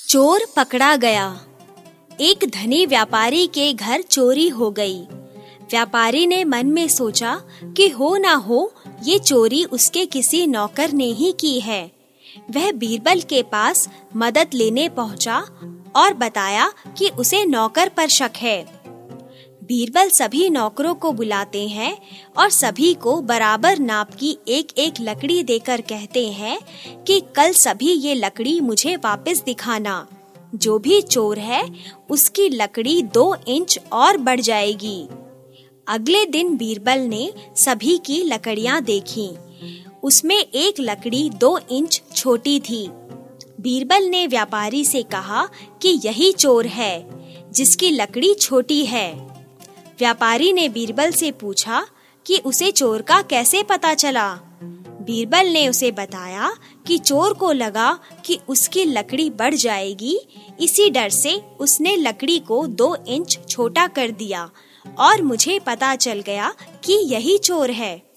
चोर पकड़ा गया। एक धनी व्यापारी के घर चोरी हो गई। व्यापारी ने मन में सोचा कि हो ना हो ये चोरी उसके किसी नौकर ने ही की है। वह बीरबल के पास मदद लेने पहुंचा और बताया कि उसे नौकर पर शक है। बीरबल सभी नौकरों को बुलाते हैं और सभी को बराबर नाप की एक एक लकड़ी देकर कहते हैं कि कल सभी ये लकड़ी मुझे वापस दिखाना। जो भी चोर है उसकी लकड़ी 2 इंच और बढ़ जाएगी। अगले दिन बीरबल ने सभी की लकड़ियां देखी। उसमें एक लकड़ी 2 इंच छोटी थी। बीरबल ने व्यापारी से कहा कि यही चोर है जिसकी लकड़ी छोटी है। व्यापारी ने बीरबल से पूछा कि उसे चोर का कैसे पता चला। बीरबल ने उसे बताया कि चोर को लगा कि उसकी लकड़ी बढ़ जाएगी, इसी डर से उसने लकड़ी को 2 इंच छोटा कर दिया और मुझे पता चल गया कि यही चोर है।